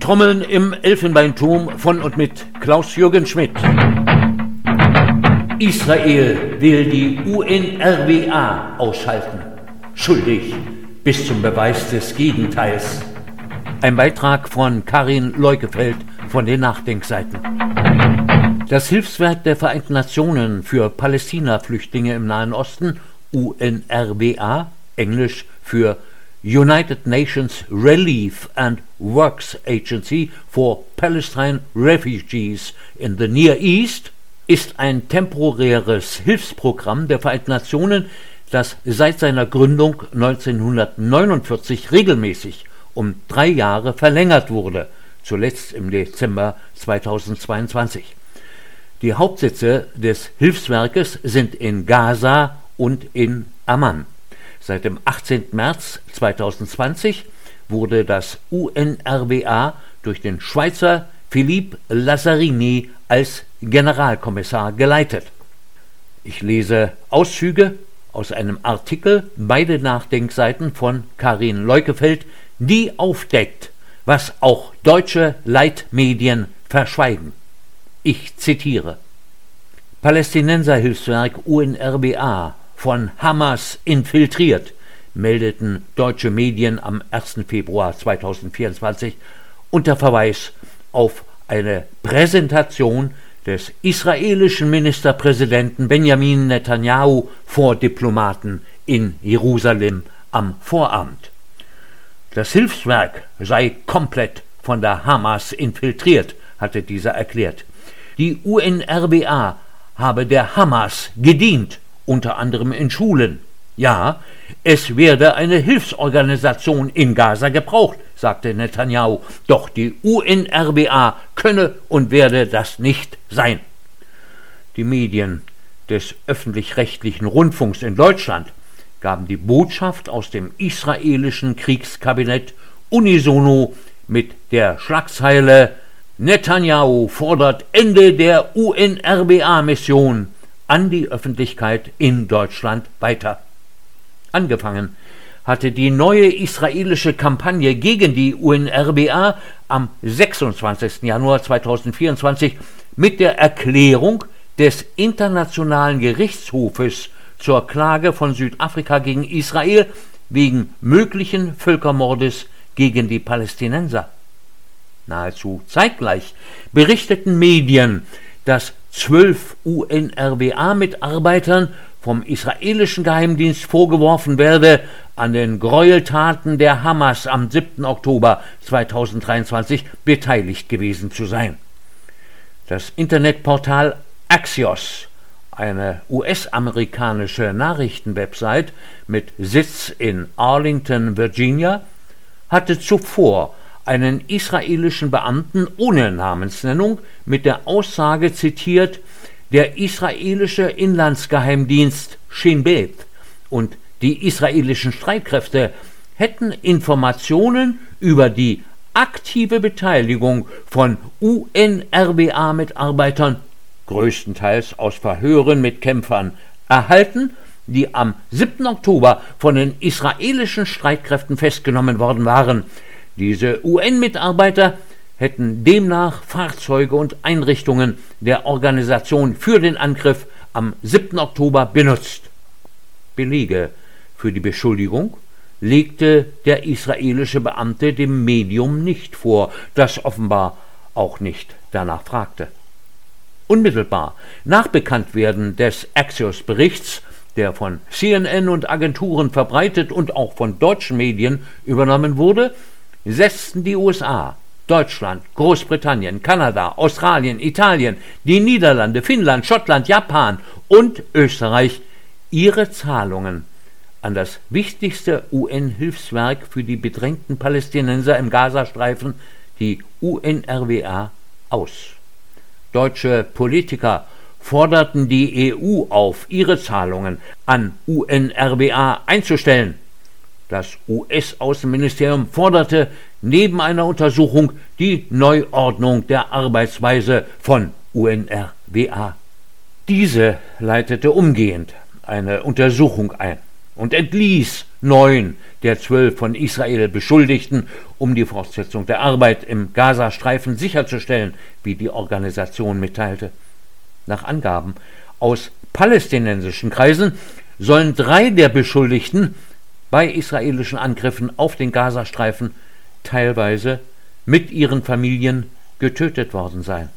Trommeln im Elfenbeinturm von und mit Klaus-Jürgen Schmidt. Israel will die UNRWA ausschalten. Schuldig bis zum Beweis des Gegenteils. Ein Beitrag von Karin Leukefeld von den Nachdenkseiten. Das Hilfswerk der Vereinten Nationen für Palästina-Flüchtlinge im Nahen Osten, UNRWA, Englisch für United Nations Relief and Works Agency for Palestine Refugees in the Near East, ist ein temporäres Hilfsprogramm der Vereinten Nationen, das seit seiner Gründung 1949 regelmäßig um 3 Jahre verlängert wurde, zuletzt im Dezember 2022. Die Hauptsitze des Hilfswerkes sind in Gaza und in Amman. Seit dem 18. März 2020 wurde das UNRWA durch den Schweizer Philippe Lazzarini als Generalkommissar geleitet. Ich lese Auszüge aus einem Artikel bei den Nachdenkseiten von Karin Leukefeld, die aufdeckt, was auch deutsche Leitmedien verschweigen. Ich zitiere: Palästinenserhilfswerk UNRWA von Hamas infiltriert, meldeten deutsche Medien am 1. Februar 2024 unter Verweis auf eine Präsentation des israelischen Ministerpräsidenten Benjamin Netanyahu vor Diplomaten in Jerusalem am Vorabend. Das Hilfswerk sei komplett von der Hamas infiltriert, hatte dieser erklärt. Die UNRWA habe der Hamas gedient, unter anderem in Schulen. Ja, es werde eine Hilfsorganisation in Gaza gebraucht, sagte Netanyahu, doch die UNRWA könne und werde das nicht sein. Die Medien des öffentlich-rechtlichen Rundfunks in Deutschland gaben die Botschaft aus dem israelischen Kriegskabinett unisono mit der Schlagzeile Netanyahu fordert Ende der UNRWA-Mission an die Öffentlichkeit in Deutschland weiter. Angefangen hatte die neue israelische Kampagne gegen die UNRWA am 26. Januar 2024 mit der Erklärung des Internationalen Gerichtshofes zur Klage von Südafrika gegen Israel wegen möglichen Völkermordes gegen die Palästinenser. Nahezu zeitgleich berichteten Medien, dass 12 UNRWA-Mitarbeitern vom israelischen Geheimdienst vorgeworfen werde, an den Gräueltaten der Hamas am 7. Oktober 2023 beteiligt gewesen zu sein. Das Internetportal Axios, eine US-amerikanische Nachrichtenwebsite mit Sitz in Arlington, Virginia, hatte zuvor einen israelischen Beamten ohne Namensnennung mit der Aussage zitiert, der israelische Inlandsgeheimdienst Shin Bet und die israelischen Streitkräfte hätten Informationen über die aktive Beteiligung von UNRWA-Mitarbeitern, größtenteils aus Verhören mit Kämpfern, erhalten, die am 7. Oktober von den israelischen Streitkräften festgenommen worden waren. Diese UN-Mitarbeiter hätten demnach Fahrzeuge und Einrichtungen der Organisation für den Angriff am 7. Oktober benutzt. Belege für die Beschuldigung legte der israelische Beamte dem Medium nicht vor, das offenbar auch nicht danach fragte. Unmittelbar nach Bekanntwerden des Axios-Berichts, der von CNN und Agenturen verbreitet und auch von deutschen Medien übernommen wurde, setzten die USA, Deutschland, Großbritannien, Kanada, Australien, Italien, die Niederlande, Finnland, Schottland, Japan und Österreich ihre Zahlungen an das wichtigste UN-Hilfswerk für die bedrängten Palästinenser im Gazastreifen, die UNRWA, aus. Deutsche Politiker forderten die EU auf, ihre Zahlungen an UNRWA einzustellen. Das US-Außenministerium forderte neben einer Untersuchung die Neuordnung der Arbeitsweise von UNRWA. Diese leitete umgehend eine Untersuchung ein und entließ 9 der 12 von Israel Beschuldigten, um die Fortsetzung der Arbeit im Gazastreifen sicherzustellen, wie die Organisation mitteilte. Nach Angaben aus palästinensischen Kreisen sollen 3 der Beschuldigten bei israelischen Angriffen auf den Gazastreifen teilweise mit ihren Familien getötet worden sein.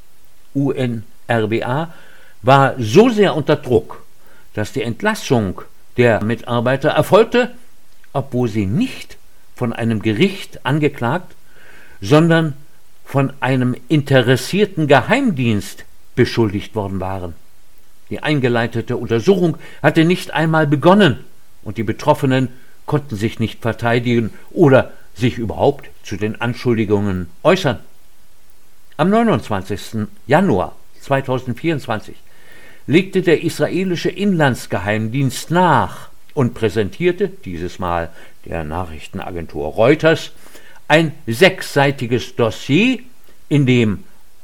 UNRWA war so sehr unter Druck, dass die Entlassung der Mitarbeiter erfolgte, obwohl sie nicht von einem Gericht angeklagt, sondern von einem interessierten Geheimdienst beschuldigt worden waren. Die eingeleitete Untersuchung hatte nicht einmal begonnen und die Betroffenen konnten sich nicht verteidigen oder sich überhaupt zu den Anschuldigungen äußern. Am 29. Januar 2024 legte der israelische Inlandsgeheimdienst nach und präsentierte, dieses Mal der Nachrichtenagentur Reuters, ein 6-seitiges Dossier, in dem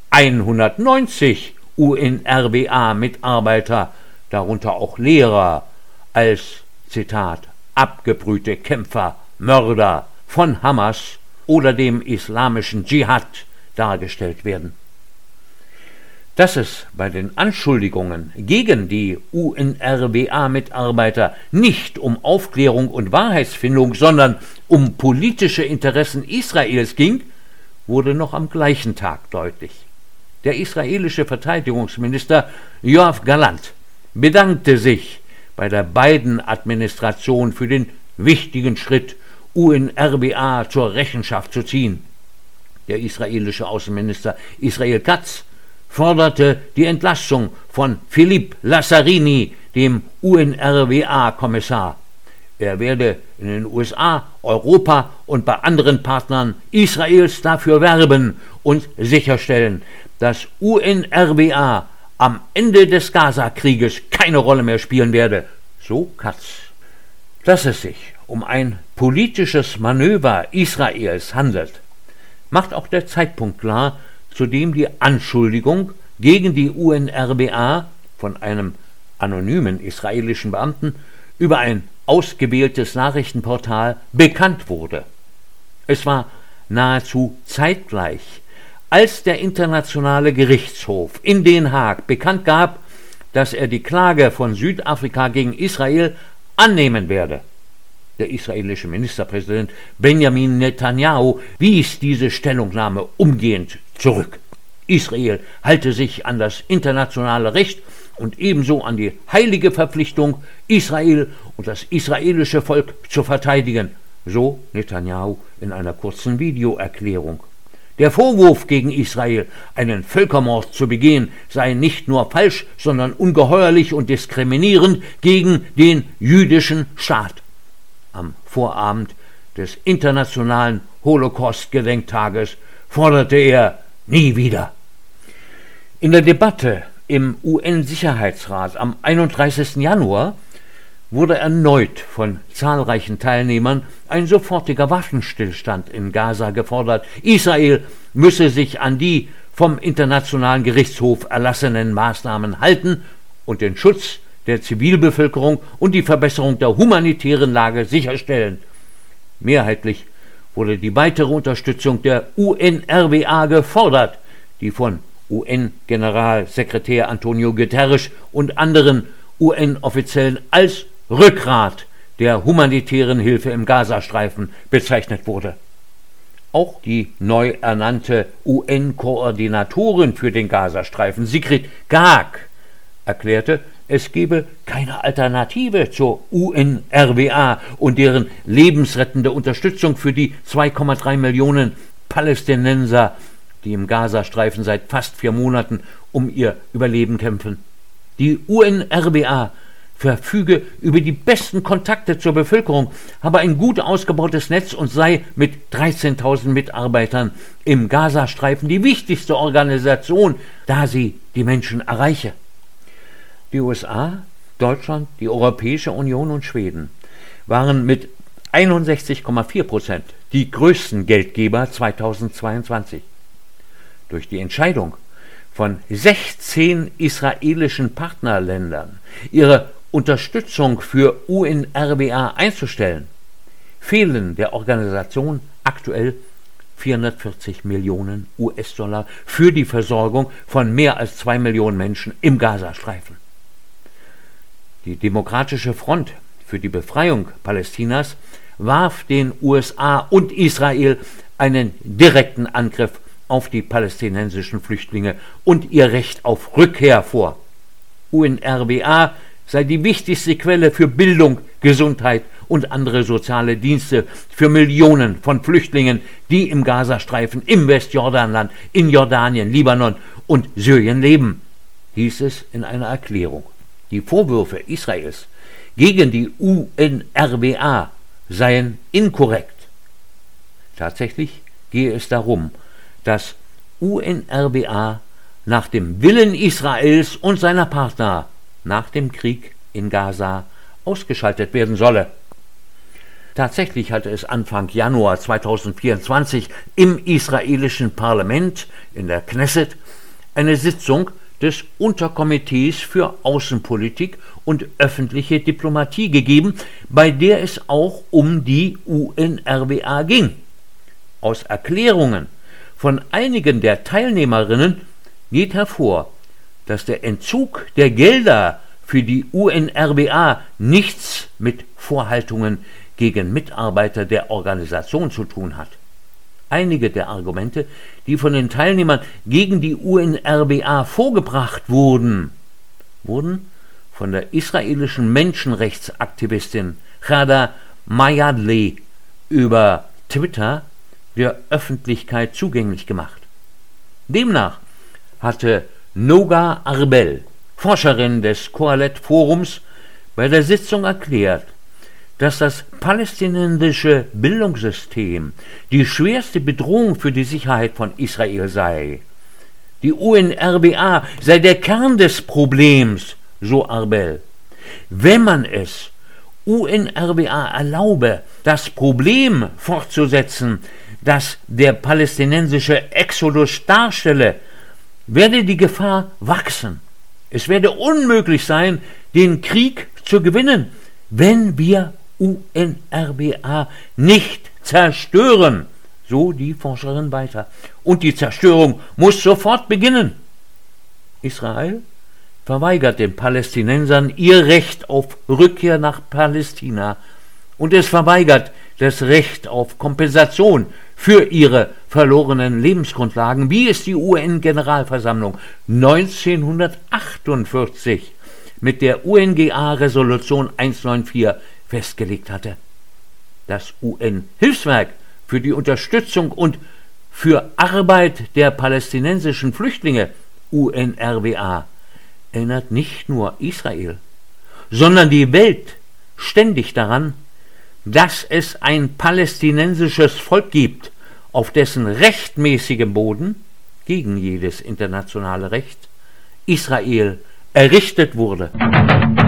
190 UNRWA-Mitarbeiter, darunter auch Lehrer, als, Zitat, abgebrühte Kämpfer, Mörder von Hamas oder dem islamischen Dschihad dargestellt werden. Dass es bei den Anschuldigungen gegen die UNRWA-Mitarbeiter nicht um Aufklärung und Wahrheitsfindung, sondern um politische Interessen Israels ging, wurde noch am gleichen Tag deutlich. Der israelische Verteidigungsminister Yoav Gallant bedankte sich bei der Biden-Administration für den wichtigen Schritt, UNRWA zur Rechenschaft zu ziehen. Der israelische Außenminister Israel Katz forderte die Entlassung von Philippe Lazzarini, dem UNRWA-Kommissar. Er werde in den USA, Europa und bei anderen Partnern Israels dafür werben und sicherstellen, dass UNRWA am Ende des Gaza-Krieges keine Rolle mehr spielen werde, so Katz. Dass es sich um ein politisches Manöver Israels handelt, macht auch der Zeitpunkt klar, zu dem die Anschuldigung gegen die UNRWA von einem anonymen israelischen Beamten über ein ausgewähltes Nachrichtenportal bekannt wurde. Es war nahezu zeitgleich, als der Internationale Gerichtshof in Den Haag bekannt gab, dass er die Klage von Südafrika gegen Israel annehmen werde. Der israelische Ministerpräsident Benjamin Netanyahu wies diese Stellungnahme umgehend zurück. Israel halte sich an das internationale Recht und ebenso an die heilige Verpflichtung, Israel und das israelische Volk zu verteidigen, so Netanyahu in einer kurzen Videoerklärung. Der Vorwurf gegen Israel, einen Völkermord zu begehen, sei nicht nur falsch, sondern ungeheuerlich und diskriminierend gegen den jüdischen Staat. Am Vorabend des internationalen Holocaust-Gedenktages forderte er nie wieder. In der Debatte im UN-Sicherheitsrat am 31. Januar wurde erneut von zahlreichen Teilnehmern ein sofortiger Waffenstillstand in Gaza gefordert. Israel müsse sich an die vom Internationalen Gerichtshof erlassenen Maßnahmen halten und den Schutz der Zivilbevölkerung und die Verbesserung der humanitären Lage sicherstellen. Mehrheitlich wurde die weitere Unterstützung der UNRWA gefordert, die von UN-Generalsekretär Antonio Guterres und anderen UN-Offiziellen als Rückgrat der humanitären Hilfe im Gazastreifen bezeichnet wurde. Auch die neu ernannte UN-Koordinatorin für den Gazastreifen, Sigrid Kaag, erklärte, es gebe keine Alternative zur UNRWA und deren lebensrettende Unterstützung für die 2,3 Millionen Palästinenser, die im Gazastreifen seit fast 4 Monaten um ihr Überleben kämpfen. Die UNRWA verfüge über die besten Kontakte zur Bevölkerung, habe ein gut ausgebautes Netz und sei mit 13.000 Mitarbeitern im Gazastreifen die wichtigste Organisation, da sie die Menschen erreiche. Die USA, Deutschland, die Europäische Union und Schweden waren mit 61,4% die größten Geldgeber 2022. Durch die Entscheidung von 16 israelischen Partnerländern, ihre Unterstützung für UNRWA einzustellen, fehlen der Organisation aktuell 440 Millionen US-Dollar für die Versorgung von mehr als 2 Millionen Menschen im Gazastreifen. Die Demokratische Front für die Befreiung Palästinas warf den USA und Israel einen direkten Angriff auf die palästinensischen Flüchtlinge und ihr Recht auf Rückkehr vor. UNRWA sei die wichtigste Quelle für Bildung, Gesundheit und andere soziale Dienste für Millionen von Flüchtlingen, die im Gazastreifen, im Westjordanland, in Jordanien, Libanon und Syrien leben, hieß es in einer Erklärung. Die Vorwürfe Israels gegen die UNRWA seien inkorrekt. Tatsächlich gehe es darum, dass UNRWA nach dem Willen Israels und seiner Partner nach dem Krieg in Gaza ausgeschaltet werden solle. Tatsächlich hatte es Anfang Januar 2024 im israelischen Parlament, in der Knesset, eine Sitzung des Unterkomitees für Außenpolitik und öffentliche Diplomatie gegeben, bei der es auch um die UNRWA ging. Aus Erklärungen von einigen der Teilnehmerinnen geht hervor, dass der Entzug der Gelder für die UNRWA nichts mit Vorhaltungen gegen Mitarbeiter der Organisation zu tun hat. Einige der Argumente, die von den Teilnehmern gegen die UNRWA vorgebracht wurden, wurden von der israelischen Menschenrechtsaktivistin Chada Mayadli über Twitter der Öffentlichkeit zugänglich gemacht. Demnach hatte Noga Arbel, Forscherin des Kohelet-Forums, bei der Sitzung erklärt, dass das palästinensische Bildungssystem die schwerste Bedrohung für die Sicherheit von Israel sei. Die UNRWA sei der Kern des Problems, so Arbel. Wenn man es UNRWA erlaube, das Problem fortzusetzen, das der palästinensische Exodus darstelle, werde die Gefahr wachsen. Es werde unmöglich sein, den Krieg zu gewinnen, wenn wir UNRWA nicht zerstören, so die Forscherin weiter. Und die Zerstörung muss sofort beginnen. Israel verweigert den Palästinensern ihr Recht auf Rückkehr nach Palästina und es verweigert das Recht auf Kompensation für ihre verlorenen Lebensgrundlagen, wie es die UN-Generalversammlung 1948 mit der UNGA-Resolution 194 festgelegt hatte. Das UN-Hilfswerk für die Unterstützung und für Arbeit der palästinensischen Flüchtlinge, UNRWA, erinnert nicht nur Israel, sondern die Welt ständig daran, dass es ein palästinensisches Volk gibt, auf dessen rechtmäßigem Boden, gegen jedes internationale Recht, Israel errichtet wurde.